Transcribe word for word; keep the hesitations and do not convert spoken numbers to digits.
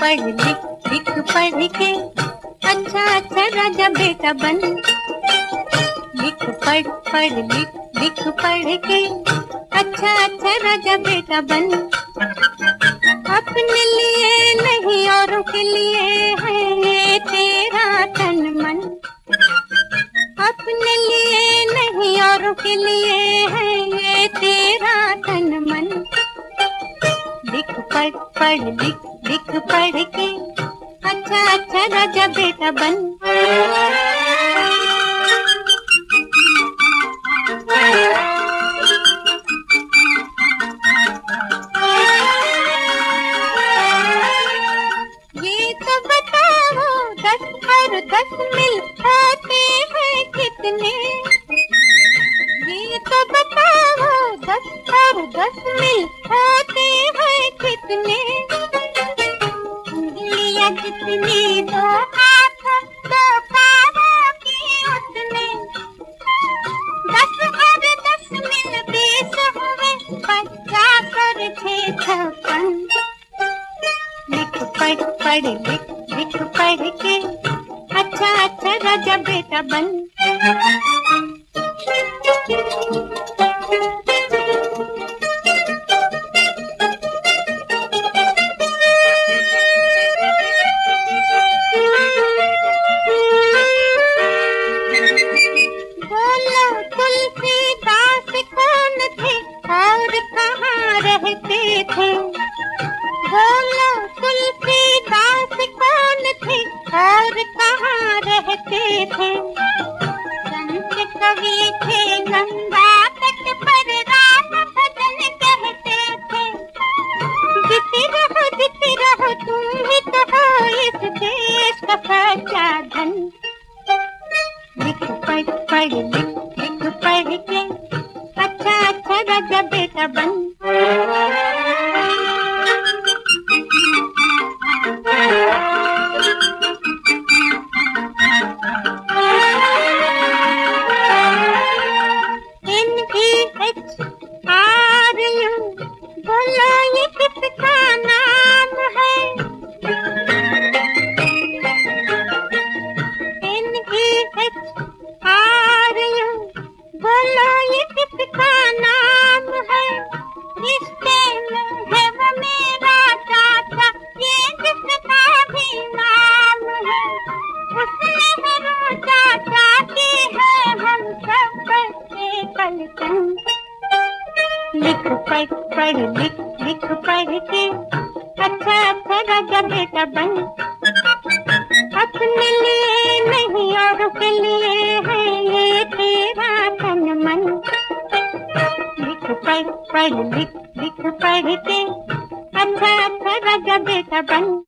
पढ़ लिख लिख पढ़ के अच्छा अच्छा राजा बेटा बन। लिख पढ़ पढ़ लिख लिख पढ़ के अच्छा अच्छा राजा बेटा बन। अपने लिए नहीं औरों के लिए है ये तेरा तन मन। अपने लिए नहीं औरों के लिए है ये तेरा तन मन। लिख पढ़ पढ़ लिख लिख पढ़ के अच्छा अच्छा राजा बेटा बन। ये तो बताओ दस और दस मिल होते हैं कितने। ये तो बताओ दस और दस मिल होते हैं कितने। उंगलियां जितनी दो हाथ दो पाँवों की उतने। दस और दस मिल बीस हुए पचास और छः छप्पन। लिख पढ़ पढ़ लिख लिख पढ़ के अच्छा अच्छा राजा बेटा बन। बोलो तुलसीदास कौन थे और कहाँ रहते थे। बोलो तुलसीदास कौन थे और कहाँ रहते थे। संत कवि थे गंगा तट पर राम भजन कहते थे। जीती रहो जीती रहो तुम ही तो हो इस देश का सच्चा धन। लिख पढ़ पढ़ लिख लिख पढ़ के अच्छा अच्छा राजा बेटा बन। N E H R U बोलो ये किसका नाम है। N E H R U बोलो ये किसका नाम है। रिश्ते में है वो मेरा चाचा ये जिसका भी नाम है। उसने है वो चाचा की है हम सब बच्चे पलटन। लिख पढ़ पढ़ लिख लिख पढ़ के अच्छा अच्छा राजा बेटा बन। अपने लिए नहीं औरों के लिए है ये तेरा तन मन। लिख पढ़ पढ़ लिख लिख पढ़ के अच्छा अच्छा राजा बेटा बन।